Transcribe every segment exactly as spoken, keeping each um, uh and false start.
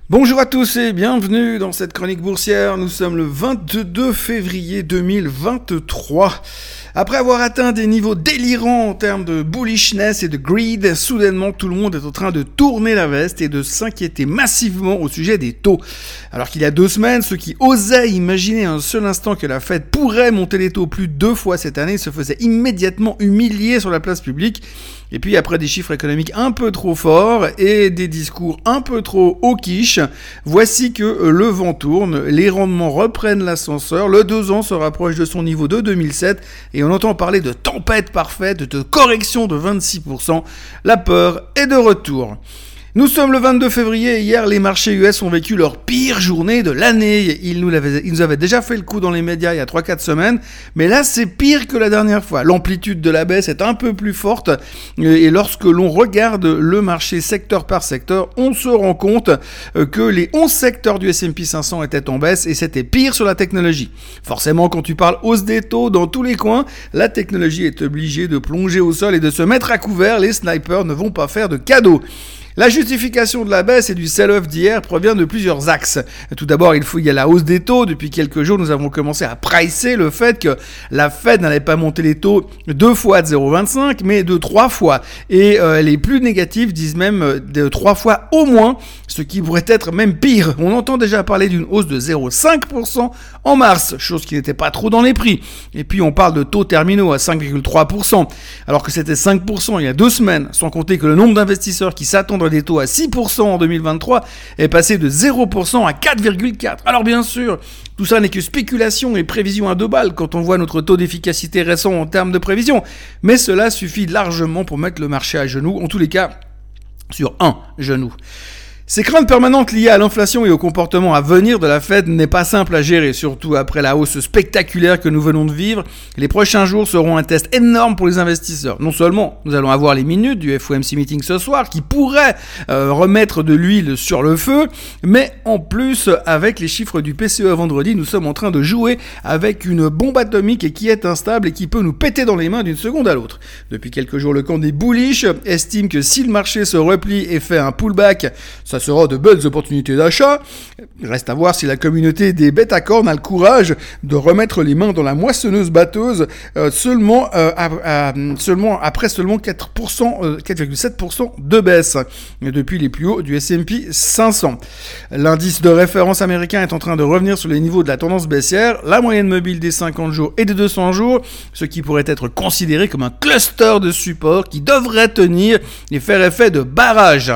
Bonjour à tous et bienvenue dans cette chronique boursière. Nous sommes le vingt-deux février deux mille vingt-trois. Après avoir atteint des niveaux délirants en termes de bullishness et de greed, soudainement tout le monde est en train de tourner la veste et de s'inquiéter massivement au sujet des taux. Alors qu'il y a deux semaines, ceux qui osaient imaginer un seul instant que la Fed pourrait monter les taux plus de deux fois cette année se faisaient immédiatement humilier sur la place publique. Et puis après des chiffres économiques un peu trop forts et des discours un peu trop hawkish, voici que le vent tourne, les rendements reprennent l'ascenseur, le deux ans se rapproche de son niveau de deux mille sept et on entend parler de tempête parfaite, de correction de vingt-six pour cent. La peur est de retour. Nous sommes le vingt-deux février et hier, les marchés U S ont vécu leur pire journée de l'année. Ils nous, l'avaient, ils nous avaient déjà fait le coup dans les médias il y a trois quatre semaines, mais là, c'est pire que la dernière fois. L'amplitude de la baisse est un peu plus forte et lorsque l'on regarde le marché secteur par secteur, on se rend compte que les onze secteurs du S and P cinq cents étaient en baisse et c'était pire sur la technologie. Forcément, quand tu parles hausse des taux dans tous les coins, la technologie est obligée de plonger au sol et de se mettre à couvert. Les snipers ne vont pas faire de cadeaux. La justification de la baisse et du sell-off d'hier provient de plusieurs axes. Tout d'abord, il faut, il y a la hausse des taux. Depuis quelques jours, nous avons commencé à pricer le fait que la Fed n'allait pas monter les taux deux fois de zéro virgule vingt-cinq, mais de trois fois. Et euh, les plus négatifs disent même de trois fois au moins, ce qui pourrait être même pire. On entend déjà parler d'une hausse de zéro virgule cinq pour cent en mars, chose qui n'était pas trop dans les prix. Et puis, on parle de taux terminaux à cinq virgule trois pour cent, alors que c'était cinq pour cent il y a deux semaines, sans compter que le nombre d'investisseurs qui s'attendent des taux à six pour cent en deux mille vingt-trois est passé de zéro pour cent à quatre virgule quatre. Alors bien sûr, tout ça n'est que spéculation et prévision à deux balles quand on voit notre taux d'efficacité récent en termes de prévision. Mais cela suffit largement pour mettre le marché à genoux, en tous les cas sur un genou. Ces craintes permanentes liées à l'inflation et au comportement à venir de la Fed n'est pas simple à gérer, surtout après la hausse spectaculaire que nous venons de vivre. Les prochains jours seront un test énorme pour les investisseurs. Non seulement nous allons avoir les minutes du F O M C meeting ce soir qui pourraient euh, remettre de l'huile sur le feu, mais en plus avec les chiffres du P C E vendredi, nous sommes en train de jouer avec une bombe atomique et qui est instable et qui peut nous péter dans les mains d'une seconde à l'autre. Depuis quelques jours, le camp des bullish estime que si le marché se replie et fait un pullback, ça sera de belles opportunités d'achat. Il reste à voir si la communauté des bêta-cornes a le courage de remettre les mains dans la moissonneuse batteuse euh, seulement, euh, à, à, seulement après seulement quatre pour cent, euh, quatre virgule sept pour cent de baisse depuis les plus hauts du S and P cinq cents. L'indice de référence américain est en train de revenir sur les niveaux de la tendance baissière, la moyenne mobile des cinquante jours et des deux cents jours, ce qui pourrait être considéré comme un cluster de support qui devrait tenir et faire effet de barrage.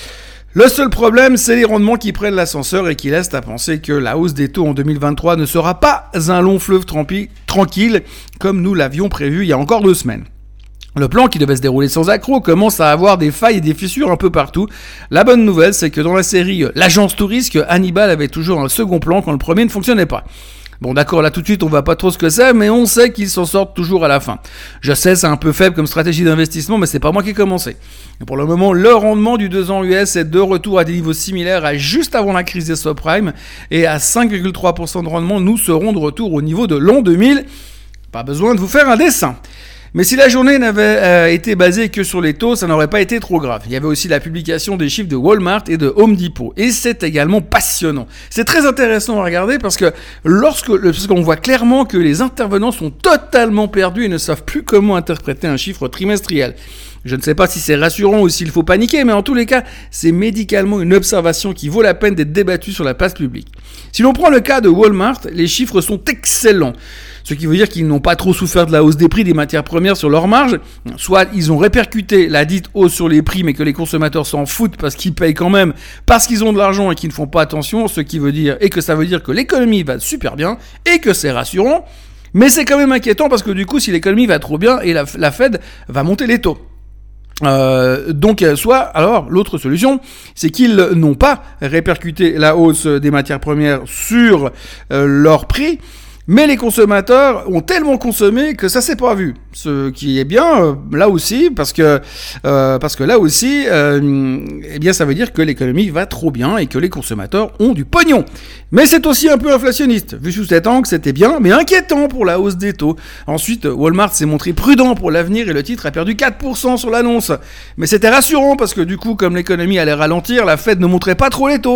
Le seul problème, c'est les rendements qui prennent l'ascenseur et qui laissent à penser que la hausse des taux en deux mille vingt-trois ne sera pas un long fleuve tranquille comme nous l'avions prévu il y a encore deux semaines. Le plan qui devait se dérouler sans accroc commence à avoir des failles et des fissures un peu partout. La bonne nouvelle, c'est que dans la série L'Agence tout risque, Hannibal avait toujours un second plan quand le premier ne fonctionnait pas. Bon d'accord, là tout de suite on voit pas trop ce que c'est, mais on sait qu'ils s'en sortent toujours à la fin. Je sais, c'est un peu faible comme stratégie d'investissement, mais c'est pas moi qui ai commencé. Et pour le moment, le rendement du deux ans U S est de retour à des niveaux similaires à juste avant la crise des subprimes, et à cinq virgule trois pour cent de rendement, nous serons de retour au niveau de l'an deux mille. Pas besoin de vous faire un dessin. Mais si la journée n'avait euh, été basée que sur les taux, ça n'aurait pas été trop grave. Il y avait aussi la publication des chiffres de Walmart et de Home Depot. Et c'est également passionnant. C'est très intéressant à regarder parce que lorsque, parce qu'on voit clairement que les intervenants sont totalement perdus et ne savent plus comment interpréter un chiffre trimestriel. Je ne sais pas si c'est rassurant ou s'il faut paniquer, mais en tous les cas, c'est médicalement une observation qui vaut la peine d'être débattue sur la place publique. Si l'on prend le cas de Walmart, les chiffres sont excellents. Ce qui veut dire qu'ils n'ont pas trop souffert de la hausse des prix des matières premières sur leur marge. Soit ils ont répercuté la dite hausse sur les prix, mais que les consommateurs s'en foutent parce qu'ils payent quand même, parce qu'ils ont de l'argent et qu'ils ne font pas attention, ce qui veut dire, et que ça veut dire que l'économie va super bien, et que c'est rassurant. Mais c'est quand même inquiétant parce que du coup, si l'économie va trop bien, et la, la Fed va monter les taux. Euh, donc soit, alors l'autre solution, c'est qu'ils n'ont pas répercuté la hausse des matières premières sur euh, leur prix, mais les consommateurs ont tellement consommé que ça s'est pas vu. Ce qui est bien, euh, là aussi, parce que euh, parce que là aussi, euh, eh bien, ça veut dire que l'économie va trop bien et que les consommateurs ont du pognon. Mais c'est aussi un peu inflationniste. Vu sous cet angle, c'était bien, mais inquiétant pour la hausse des taux. Ensuite, Walmart s'est montré prudent pour l'avenir et le titre a perdu quatre pour cent sur l'annonce. Mais c'était rassurant parce que du coup, comme l'économie allait ralentir, la Fed ne montrait pas trop les taux.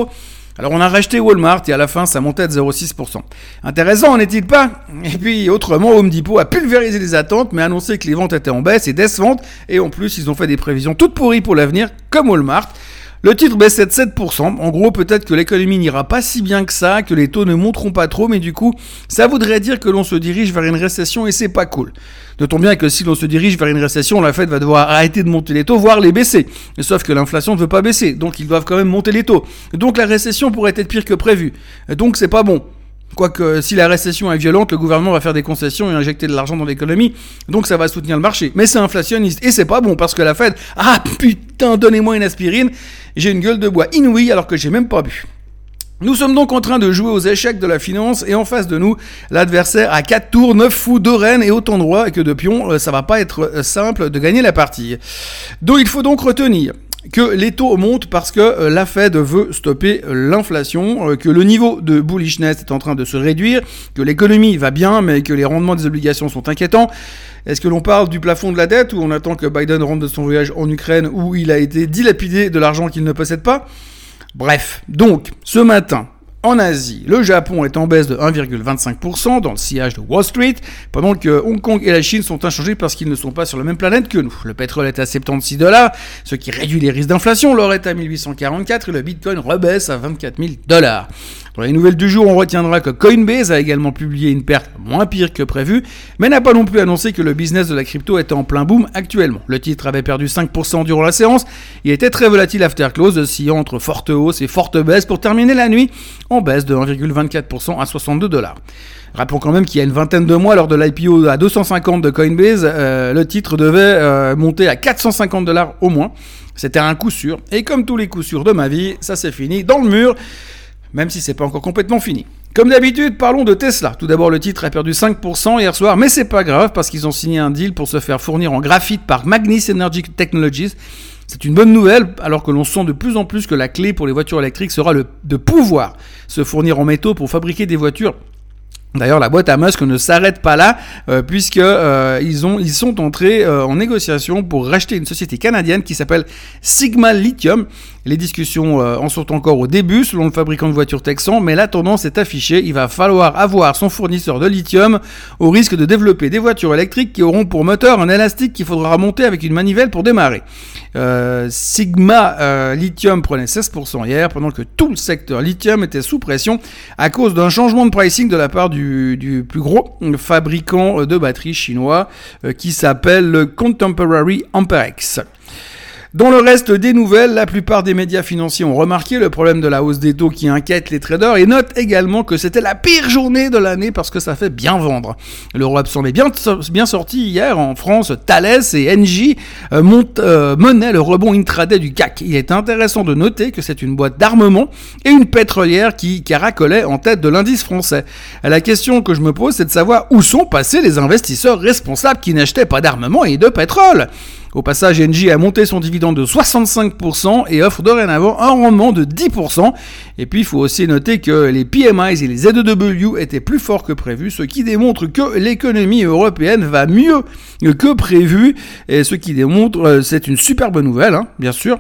Alors on a racheté Walmart et à la fin ça montait de zéro virgule six pour cent. Intéressant, n'est-il pas? Et puis autrement, Home Depot a pulvérisé les attentes mais a annoncé que les ventes étaient en baisse et décevantes, et en plus ils ont fait des prévisions toutes pourries pour l'avenir comme Walmart. Le titre baissait de sept pour cent. En gros, peut-être que l'économie n'ira pas si bien que ça, que les taux ne monteront pas trop, mais du coup, ça voudrait dire que l'on se dirige vers une récession et c'est pas cool. Notons bien que si l'on se dirige vers une récession, la Fed va devoir arrêter de monter les taux, voire les baisser. Sauf que l'inflation ne veut pas baisser, donc ils doivent quand même monter les taux. Donc la récession pourrait être pire que prévu. Donc c'est pas bon. Quoique, si la récession est violente, le gouvernement va faire des concessions et injecter de l'argent dans l'économie, donc ça va soutenir le marché. Mais c'est inflationniste, et c'est pas bon, parce que la Fed, ah putain, donnez-moi une aspirine, j'ai une gueule de bois inouïe alors que j'ai même pas bu. Nous sommes donc en train de jouer aux échecs de la finance, et en face de nous, l'adversaire a quatre tours, neuf fous, deux reines et autant de rois que de pions, ça va pas être simple de gagner la partie. Donc il faut donc retenir que les taux montent parce que euh, la Fed veut stopper euh, l'inflation, euh, que le niveau de bullishness est en train de se réduire, que l'économie va bien mais que les rendements des obligations sont inquiétants. Est-ce que l'on parle du plafond de la dette ou on attend que Biden rentre de son voyage en Ukraine où il a été dilapidé de l'argent qu'il ne possède pas? Bref, donc ce matin, en Asie, le Japon est en baisse de un virgule vingt-cinq pour cent dans le sillage de Wall Street, pendant que Hong Kong et la Chine sont inchangés parce qu'ils ne sont pas sur la même planète que nous. Le pétrole est à soixante-seize dollars, ce qui réduit les risques d'inflation, l'or est à mille huit cent quarante-quatre et le Bitcoin rebaisse à vingt-quatre mille dollars. Dans les nouvelles du jour, on retiendra que Coinbase a également publié une perte moins pire que prévu, mais n'a pas non plus annoncé que le business de la crypto était en plein boom actuellement. Le titre avait perdu cinq pour cent durant la séance, il était très volatile after close, oscillant entre forte hausse et forte baisse pour terminer la nuit en baisse de un virgule vingt-quatre pour cent à soixante-deux dollars. Rappelons quand même qu'il y a une vingtaine de mois, lors de l'I P O à deux cent cinquante de Coinbase, euh, le titre devait euh, monter à quatre cent cinquante dollars au moins. C'était un coup sûr, et comme tous les coups sûrs de ma vie, ça s'est fini dans le mur, même si c'est pas encore complètement fini. Comme d'habitude, parlons de Tesla. Tout d'abord, le titre a perdu cinq pour cent hier soir, mais c'est pas grave parce qu'ils ont signé un deal pour se faire fournir en graphite par Magnis Energy Technologies. C'est une bonne nouvelle, alors que l'on sent de plus en plus que la clé pour les voitures électriques sera le, de pouvoir se fournir en métaux pour fabriquer des voitures. D'ailleurs, la boîte à Musk ne s'arrête pas là, euh, puisque euh, ils ont, ils sont entrés euh, en négociation pour racheter une société canadienne qui s'appelle Sigma Lithium. Les discussions euh, en sont encore au début, selon le fabricant de voitures texan, mais la tendance est affichée. Il va falloir avoir son fournisseur de lithium, au risque de développer des voitures électriques qui auront pour moteur un élastique qu'il faudra monter avec une manivelle pour démarrer. Euh, Sigma euh, Lithium prenait seize pour cent hier, pendant que tout le secteur lithium était sous pression à cause d'un changement de pricing de la part du, du plus gros fabricant de batteries chinois euh, qui s'appelle Contemporary Amperex. Dans le reste des nouvelles, la plupart des médias financiers ont remarqué le problème de la hausse des taux qui inquiète les traders et notent également que c'était la pire journée de l'année parce que ça fait bien vendre. L'Europe s'en est bien, bien sorti hier. En France, Thales et Engie euh, montent, euh, menaient le rebond intraday du C A C. Il est intéressant de noter que c'est une boîte d'armement et une pétrolière qui caracolait en tête de l'indice français. La question que je me pose, c'est de savoir où sont passés les investisseurs responsables qui n'achetaient pas d'armement et de pétrole. Au passage, Engie a monté son dividende de soixante-cinq pour cent et offre dorénavant un rendement de dix pour cent. Et puis, il faut aussi noter que les P M Is et les Z E W étaient plus forts que prévu, ce qui démontre que l'économie européenne va mieux que prévu. Et ce qui démontre, c'est une super bonne nouvelle, hein, bien sûr.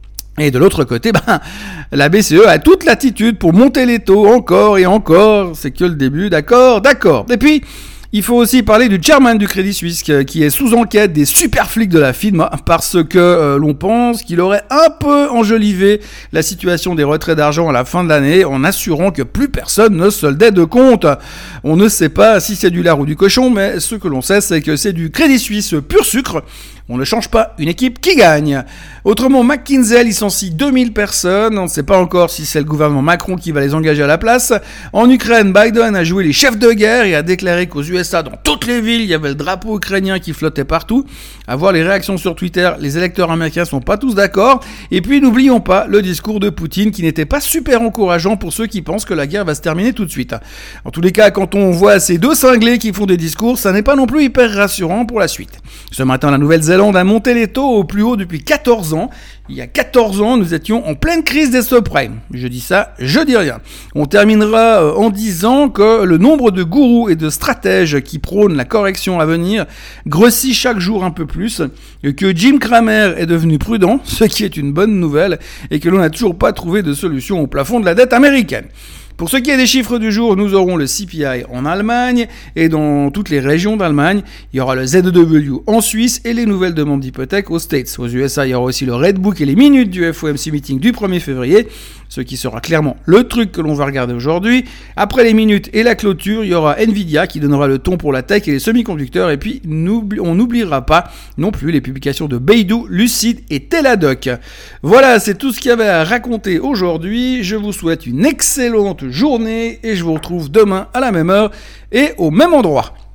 Et de l'autre côté, ben, la B C E a toute l'attitude pour monter les taux encore et encore. C'est que le début, d'accord, d'accord. Et puis, il faut aussi parler du chairman du Crédit Suisse qui est sous enquête des super flics de la FINMA parce que euh, l'on pense qu'il aurait un peu enjolivé la situation des retraits d'argent à la fin de l'année en assurant que plus personne ne soldait de compte. On ne sait pas si c'est du lard ou du cochon, mais ce que l'on sait, c'est que c'est du Crédit Suisse pur sucre. On ne change pas une équipe qui gagne. Autrement, McKinsey licencie deux mille personnes. On ne sait pas encore si c'est le gouvernement Macron qui va les engager à la place. En Ukraine, Biden a joué les chefs de guerre et a déclaré qu'aux U S A, dans toutes les villes, il y avait le drapeau ukrainien qui flottait partout. À voir les réactions sur Twitter, les électeurs américains sont pas tous d'accord. Et puis, n'oublions pas le discours de Poutine qui n'était pas super encourageant pour ceux qui pensent que la guerre va se terminer tout de suite. En tous les cas, quand on voit ces deux cinglés qui font des discours, ça n'est pas non plus hyper rassurant pour la suite. Ce matin, la Nouvelle-Zélande a monté les taux au plus haut depuis quatorze ans. il y a quatorze ans, nous étions en pleine crise des subprimes. Je dis ça, je dis rien. On terminera en disant que le nombre de gourous et de stratèges qui prônent la correction à venir grossit chaque jour un peu plus, et que Jim Cramer est devenu prudent, ce qui est une bonne nouvelle, et que l'on n'a toujours pas trouvé de solution au plafond de la dette américaine. Pour ce qui est des chiffres du jour, nous aurons le C P I en Allemagne et dans toutes les régions d'Allemagne. Il y aura le Z W en Suisse et les nouvelles demandes d'hypothèque aux States. Aux U S A, il y aura aussi le Redbook et les minutes du F O M C Meeting du premier février, ce qui sera clairement le truc que l'on va regarder aujourd'hui. Après les minutes et la clôture, il y aura Nvidia qui donnera le ton pour la tech et les semi-conducteurs. Et puis, on n'oubliera pas non plus les publications de Beidou, Lucid et Teladoc. Voilà, c'est tout ce qu'il y avait à raconter aujourd'hui. Je vous souhaite une excellente journée et je vous retrouve demain à la même heure et au même endroit.